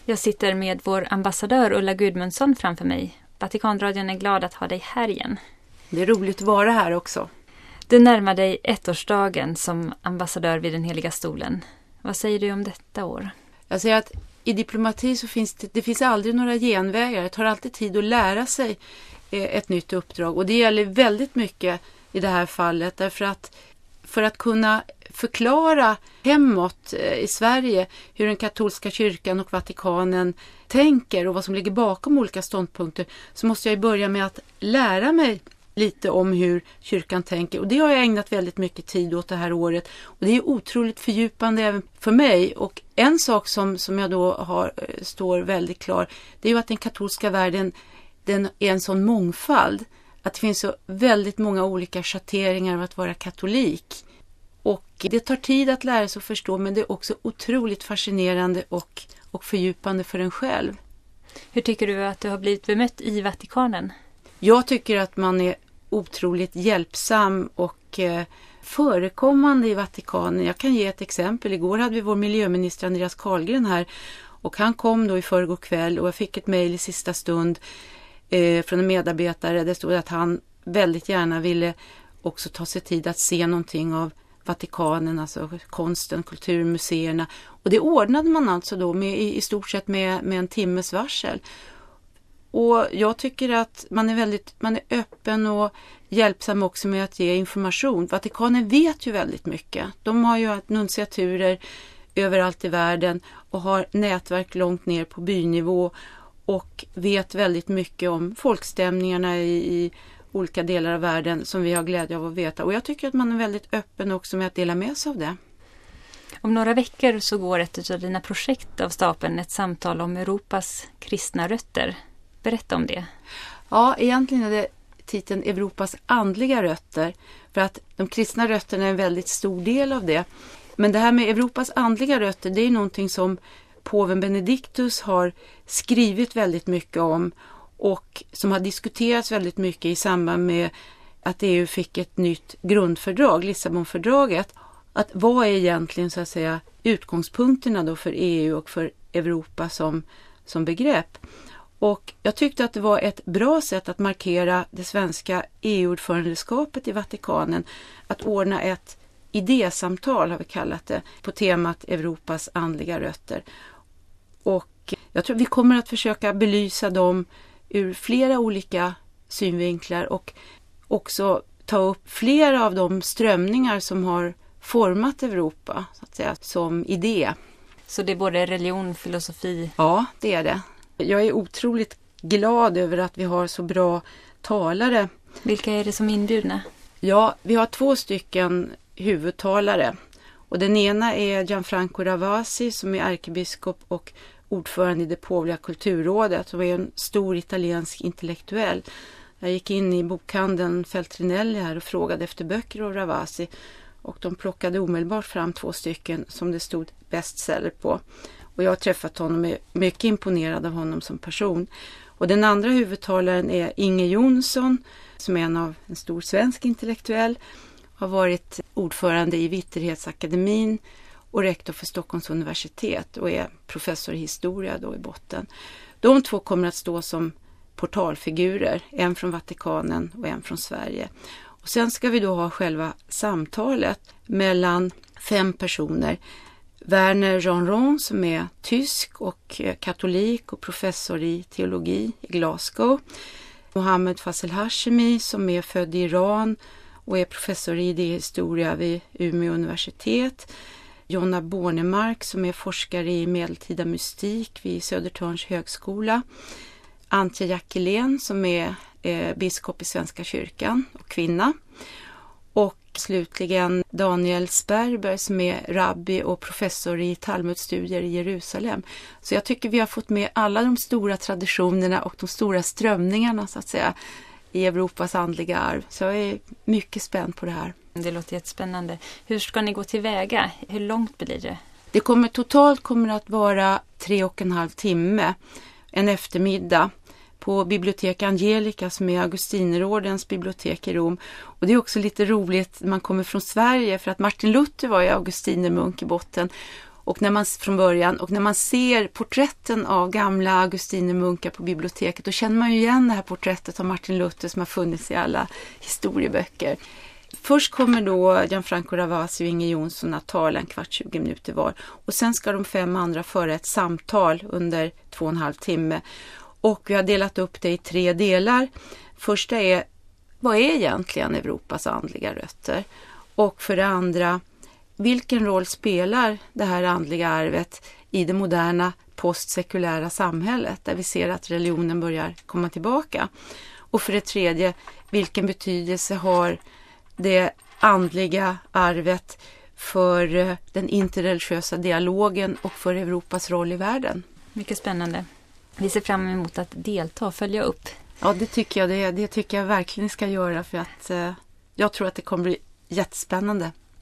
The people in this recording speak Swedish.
Jag sitter med vår ambassadör Ulla Gudmundsson framför mig. Vatikanradion är glad att ha dig här igen. Det är roligt att vara här också. Du närmar dig 1-årsdagen som ambassadör vid den heliga stolen. Vad säger du om detta år? Jag säger att i diplomati så finns aldrig några genvägar. Det tar alltid tid att lära sig ett nytt uppdrag. Och det gäller väldigt mycket i det här fallet. Därför att för att kunna förklara hemåt i Sverige hur den katolska kyrkan och Vatikanen tänker och vad som ligger bakom olika ståndpunkter, så måste jag börja med att lära mig lite om hur kyrkan tänker. Och det har jag ägnat väldigt mycket tid åt det här året. Och det är otroligt fördjupande även för mig. Och en sak som jag då står väldigt klar, det är ju att den katolska världen, den är en sån mångfald. Att det finns så väldigt många olika schatteringar av att vara katolik. Och det tar tid att lära sig att förstå, men det är också otroligt fascinerande och fördjupande för en själv. Hur tycker du att du har blivit bemött i Vatikanen? Jag tycker att man är otroligt hjälpsam och förekommande i Vatikanen. Jag kan ge ett exempel. Igår hade vi vår miljöminister Andreas Carlgren här, och han kom då i förrgår kväll, och jag fick ett mejl i sista stund från en medarbetare. Det stod att han väldigt gärna ville också ta sig tid att se någonting av Vatikanen, alltså konsten, kulturmuseerna. Och det ordnade man alltså då i stort sett med en timmes varsel. Och jag tycker att man är öppen och hjälpsam också med att ge information. Vatikanen vet ju väldigt mycket. De har ju nunciaturer överallt i världen och har nätverk långt ner på bynivå och vet väldigt mycket om folkstämningarna i olika delar av världen som vi har glädje av att veta. Och jag tycker att man är väldigt öppen också med att dela med sig av det. Om några veckor så går ett av dina projekt av stapeln, ett samtal om Europas kristna rötter. Berätta om det. Ja, egentligen är det titeln Europas andliga rötter. För att de kristna rötterna är en väldigt stor del av det. Men det här med Europas andliga rötter, det är någonting som påven Benediktus har skrivit väldigt mycket om. Och som har diskuterats väldigt mycket i samband med att EU fick ett nytt grundfördrag, Lissabonfördraget. Att vad är egentligen så att säga utgångspunkterna då för EU och för Europa som begrepp. Och jag tyckte att det var ett bra sätt att markera det svenska EU-ordförandeskapet i Vatikanen. Att ordna ett idésamtal, har vi kallat det, på temat Europas andliga rötter. Och jag tror vi kommer att försöka belysa dem ur flera olika synvinklar och också ta upp flera av de strömningar som har format Europa så att säga, som idé. Så det är både religion, filosofi? Ja, det är det. Jag är otroligt glad över att vi har så bra talare. Vilka är det som är inbjudna? Ja, vi har 2 stycken huvudtalare. Och den ena är Gianfranco Ravasi som är ärkebiskop och ordförande i det påvliga kulturrådet, som är en stor italiensk intellektuell. Jag gick in i bokhandeln Feltrinelli här och frågade efter böcker av Ravasi, och de plockade omedelbart fram 2 stycken som det stod bestseller på. Och jag har träffat honom och är mycket imponerad av honom som person. Och den andra huvudtalaren är Inge Jonsson, som är en stor svensk intellektuell. Har varit ordförande i Vitterhetsakademin och rektor för Stockholms universitet och är professor i historia då i botten. De 2 kommer att stå som portalfigurer, en från Vatikanen och en från Sverige. Och sen ska vi då ha själva samtalet mellan 5 personer. Werner Jeanron som är tysk och katolik och professor i teologi i Glasgow. Mohammed Fazel Hashemi som är född i Iran och är professor i idéhistoria vid Umeå universitet. Jonna Bornemark som är forskare i medeltida mystik vid Södertörns högskola. Antje Jackelén som är biskop i Svenska kyrkan och kvinna. Och slutligen Daniel Sperber som är rabbi och professor i Talmudstudier i Jerusalem. Så jag tycker vi har fått med alla de stora traditionerna och de stora strömningarna så att säga i Europas andliga arv. Så jag är mycket spänd på det här. Det låter jättespännande. Hur ska ni gå tillväga? Hur långt blir det? Det totalt kommer att vara 3,5 timme. En eftermiddag på bibliotek Angelica som är Augustinerordens bibliotek i Rom. Och det är också lite roligt när man kommer från Sverige för att Martin Luther var ju augustinermunk i botten. Och när man ser porträtten av gamla augustinermunkar på biblioteket, då känner man ju igen det här porträttet av Martin Luther som har funnits i alla historieböcker. Först kommer då Gianfranco Ravasi och Inger Jonsson att tala 15-20 minuter var. Och sen ska de 5 andra föra ett samtal under 2,5 timme. Och vi har delat upp det i 3 delar. Första är, vad är egentligen Europas andliga rötter? Och för det andra, vilken roll spelar det här andliga arvet i det moderna postsekulära samhället där vi ser att religionen börjar komma tillbaka? Och för det tredje, vilken betydelse har det andliga arvet för den interreligiösa dialogen och för Europas roll i världen? Mycket spännande. Vi ser fram emot att delta och följa upp. Ja, det tycker jag verkligen ska göra, för att jag tror att det kommer bli jättespännande.